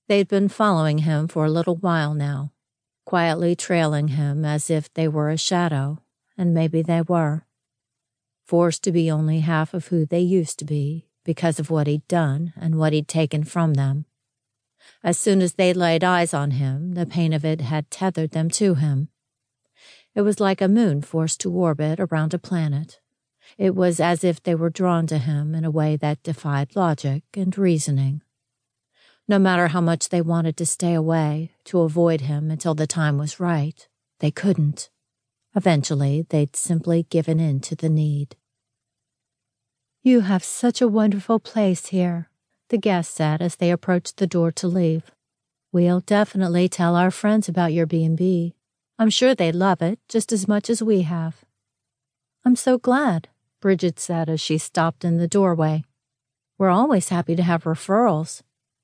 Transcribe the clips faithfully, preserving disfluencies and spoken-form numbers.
They'd been following him for a little while now, quietly trailing him as if they were a shadow, and maybe they were. Forced to be only half of who they used to be because of what he'd done and what he'd taken from them. As soon as they laid eyes on him, the pain of it had tethered them to him. It was like a moon forced to orbit around a planet. It was as if they were drawn to him in a way that defied logic and reasoning. No matter how much they wanted to stay away, to avoid him until the time was right, they couldn't. Eventually, they'd simply given in to the need. "You have such a wonderful place here," the guest said as they approached the door to leave. "We'll definitely tell our friends about your B and B. I'm sure they'd love it just as much as we have." "I'm so glad," Bridget said as she stopped in the doorway. "We're always happy to have referrals."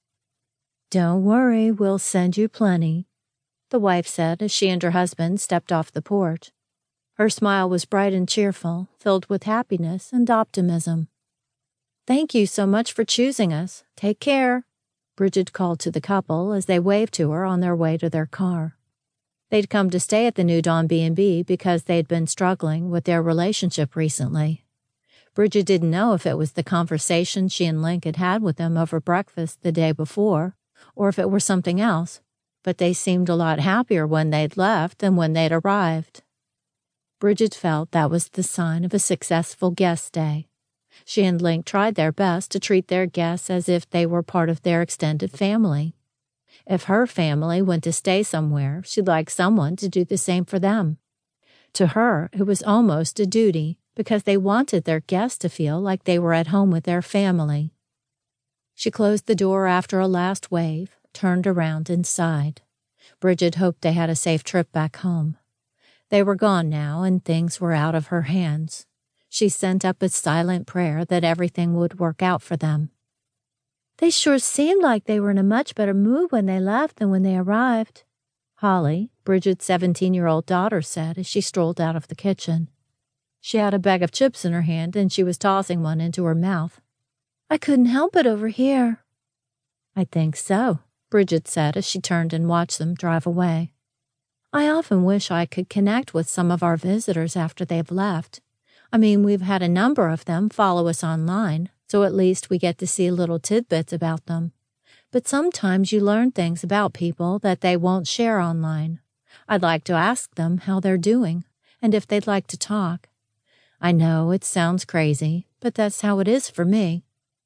"Don't worry, we'll send you plenty," the wife said as she and her husband stepped off the porch. Her smile was bright and cheerful, filled with happiness and optimism. "Thank you so much for choosing us. Take care," Bridget called to the couple as they waved to her on their way to their car. They'd come to stay at the New Dawn B and B because they'd been struggling with their relationship recently. Bridget didn't know if it was the conversation she and Link had had with them over breakfast the day before, or if it were something else, but they seemed a lot happier when they'd left than when they'd arrived. Bridget felt that was the sign of a successful guest day. She and Link tried their best to treat their guests as if they were part of their extended family. If her family went to stay somewhere, she'd like someone to do the same for them. To her, it was almost a duty because they wanted their guests to feel like they were at home with their family. She closed the door after a last wave, turned around and sighed. Bridget hoped they had a safe trip back home. They were gone now, and things were out of her hands. She sent up a silent prayer that everything would work out for them. "They sure seemed like they were in a much better mood when they left than when they arrived," Holly, Bridget's seventeen-year-old daughter, said as she strolled out of the kitchen. She had a bag of chips in her hand, and she was tossing one into her mouth. "I couldn't help it over here." "I think so," Bridget said as she turned and watched them drive away. "I often wish I could connect with some of our visitors after they've left. I mean, we've had a number of them follow us online, so at least we get to see little tidbits about them. But sometimes you learn things about people that they won't share online. I'd like to ask them how they're doing, and if they'd like to talk. I know it sounds crazy, but that's how it is for me."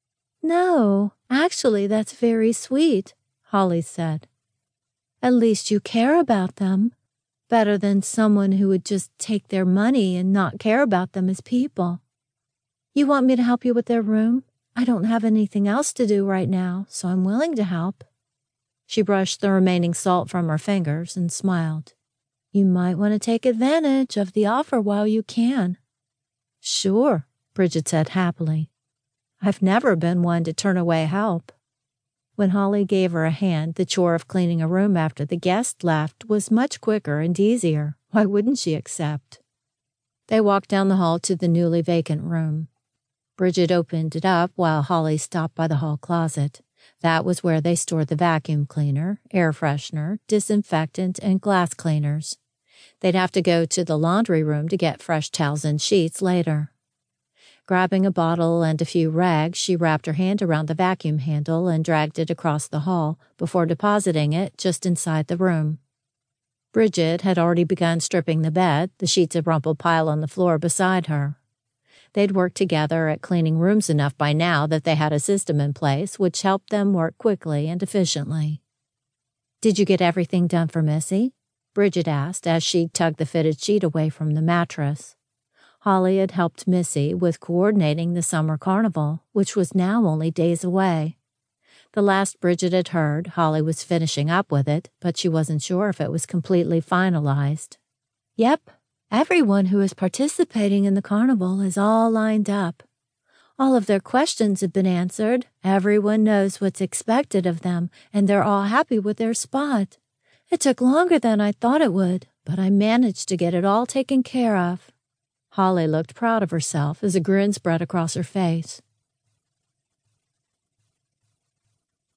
"No, actually, that's very sweet," Holly said. "At least you care about them. Better than someone who would just take their money and not care about them as people. You want me to help you with their room? I don't have anything else to do right now, so I'm willing to help." She brushed the remaining salt from her fingers and smiled. "You might want to take advantage of the offer while you can." "Sure," Bridget said happily. "I've never been one to turn away help." When Holly gave her a hand, the chore of cleaning a room after the guest left was much quicker and easier. Why wouldn't she accept? They walked down the hall to the newly vacant room. Bridget opened it up while Holly stopped by the hall closet. That was where they stored the vacuum cleaner, air freshener, disinfectant, and glass cleaners. They'd have to go to the laundry room to get fresh towels and sheets later. Grabbing a bottle and a few rags, she wrapped her hand around the vacuum handle and dragged it across the hall before depositing it just inside the room. Bridget had already begun stripping the bed, the sheets of rumpled pile on the floor beside her. They'd worked together at cleaning rooms enough by now that they had a system in place which helped them work quickly and efficiently. "Did you get everything done for Missy?" Bridget asked as she tugged the fitted sheet away from the mattress. Holly had helped Missy with coordinating the summer carnival, which was now only days away. The last Bridget had heard, Holly was finishing up with it, but she wasn't sure if it was completely finalized. "Yep, everyone who is participating in the carnival is all lined up. All of their questions have been answered, everyone knows what's expected of them, and they're all happy with their spot. It took longer than I thought it would, but I managed to get it all taken care of." Holly looked proud of herself as a grin spread across her face.